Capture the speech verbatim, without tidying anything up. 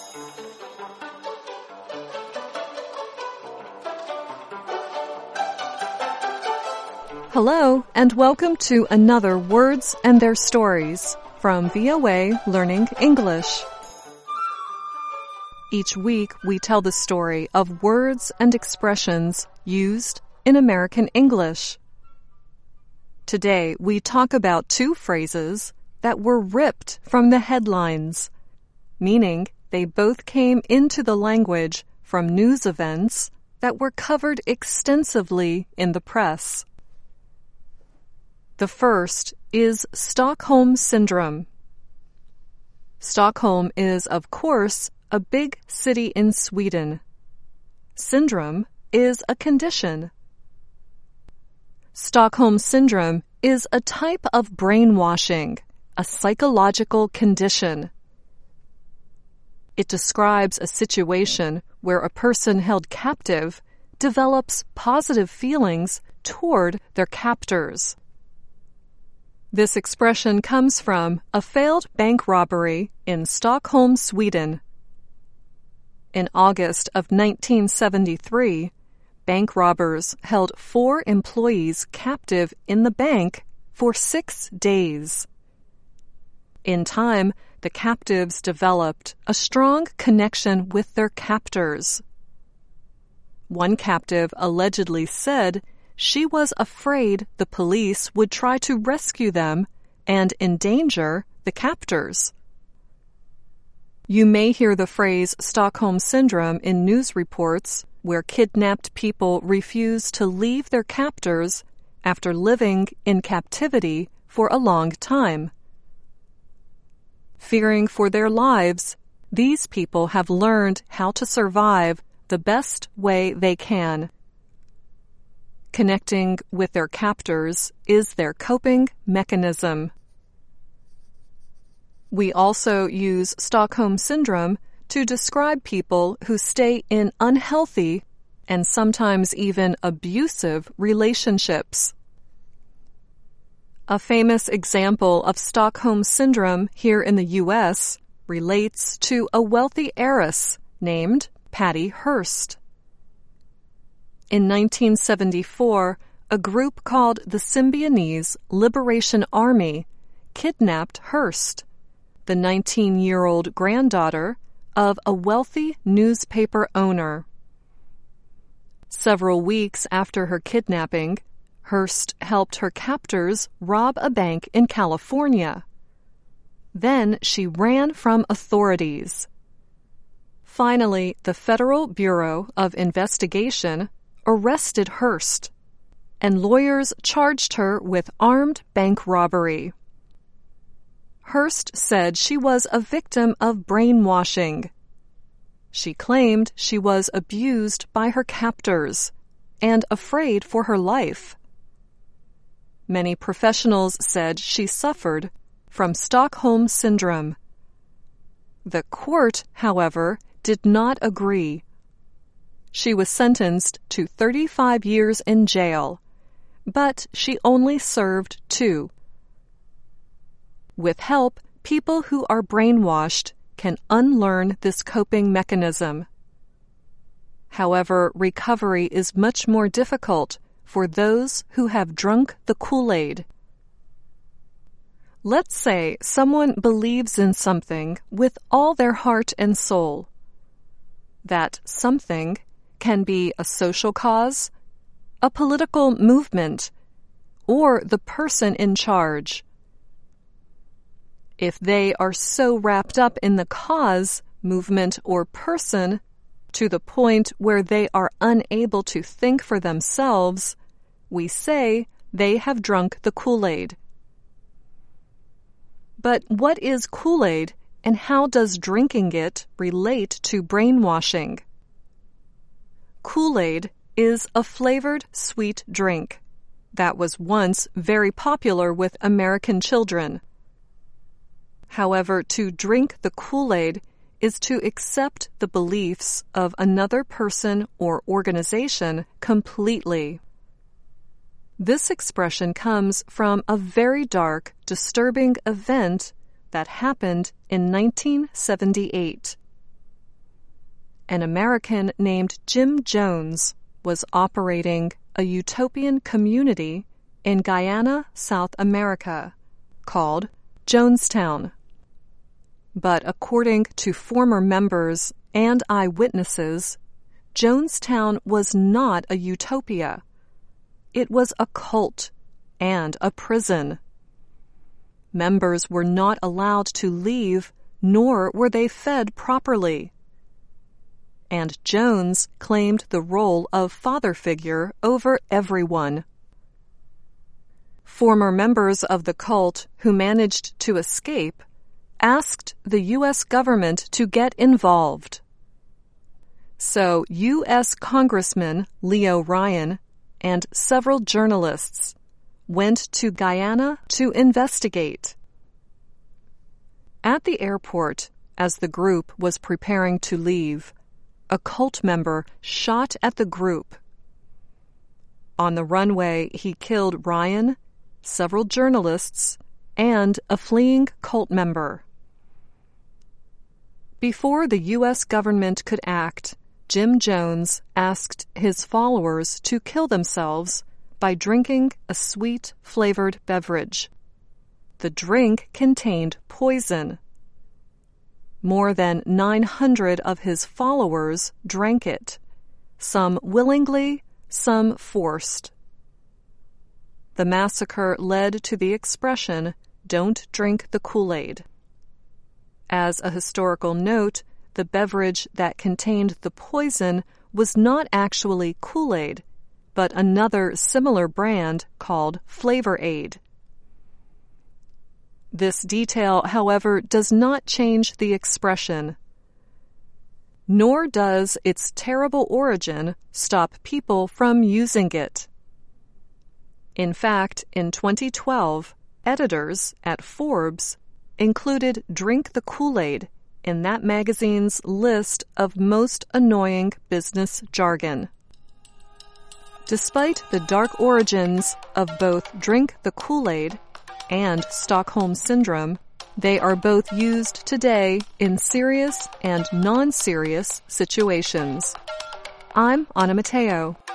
Hello, and welcome to another Words and Their Stories from V O A Learning English. Each week, we tell the story of words and expressions used in American English. Today, we talk about two phrases that were ripped from the headlines, meaning they both came into the language from news events that were covered extensively in the press. The first is Stockholm Syndrome. Stockholm is, of course, a big city in Sweden. Syndrome is a condition. Stockholm Syndrome is a type of brainwashing, a psychological condition. It describes a situation where a person held captive develops positive feelings toward their captors. This expression comes from a failed bank robbery in Stockholm, Sweden. In August of nineteen seventy-three, bank robbers held four employees captive in the bank for six days. In time, the captives developed a strong connection with their captors. One captive allegedly said she was afraid the police would try to rescue them and endanger the captors. You may hear the phrase Stockholm Syndrome in news reports where kidnapped people refuse to leave their captors after living in captivity for a long time. Fearing for their lives, these people have learned how to survive the best way they can. Connecting with their captors is their coping mechanism. We also use Stockholm Syndrome to describe people who stay in unhealthy and sometimes even abusive relationships. A famous example of Stockholm Syndrome here in the U S relates to a wealthy heiress named Patty Hearst. In nineteen seventy-four, a group called the Symbionese Liberation Army kidnapped Hearst, the nineteen-year-old granddaughter of a wealthy newspaper owner. Several weeks after her kidnapping, Hearst helped her captors rob a bank in California. Then she ran from authorities. Finally, the Federal Bureau of Investigation arrested Hearst, and lawyers charged her with armed bank robbery. Hearst said she was a victim of brainwashing. She claimed she was abused by her captors and afraid for her life. Many professionals said she suffered from Stockholm Syndrome. The court, however, did not agree. She was sentenced to thirty-five years in jail, but she only served two. With help, people who are brainwashed can unlearn this coping mechanism. However, recovery is much more difficult for those who have drunk the Kool-Aid. Let's say someone believes in something with all their heart and soul. That something can be a social cause, a political movement, or the person in charge. If they are so wrapped up in the cause, movement, or person to the point where they are unable to think for themselves, we say they have drunk the Kool-Aid. But what is Kool-Aid, and how does drinking it relate to brainwashing? Kool-Aid is a flavored sweet drink that was once very popular with American children. However, to drink the Kool-Aid is to accept the beliefs of another person or organization completely. This expression comes from a very dark, disturbing event that happened in nineteen seventy-eight. an American named Jim Jones was operating a utopian community in Guyana, South America, called Jonestown. But according to former members and eyewitnesses, Jonestown was not a utopia. It was a cult and a prison. Members were not allowed to leave, nor were they fed properly. And Jones claimed the role of father figure over everyone. Former members of the cult who managed to escape asked the U S government to get involved. So U S Congressman Leo Ryan and several journalists went to Guyana to investigate. At the airport, as the group was preparing to leave, a cult member shot at the group. On the runway, he killed Ryan, several journalists, and a fleeing cult member. Before the U S government could act, Jim Jones asked his followers to kill themselves by drinking a sweet, flavored beverage. The drink contained poison. More than nine hundred of his followers drank it, some willingly, some forced. The massacre led to the expression, "Don't drink the Kool-Aid." As a historical note, the beverage that contained the poison was not actually Kool-Aid, but another similar brand called Flavor Aid. This detail, however, does not change the expression. Nor does its terrible origin stop people from using it. In fact, in twenty twelve, editors at Forbes included Drink the Kool-Aid in that magazine's list of most annoying business jargon. Despite the dark origins of both Drink the Kool-Aid and Stockholm Syndrome, they are both used today in serious and non-serious situations. I'm Anna Matteo.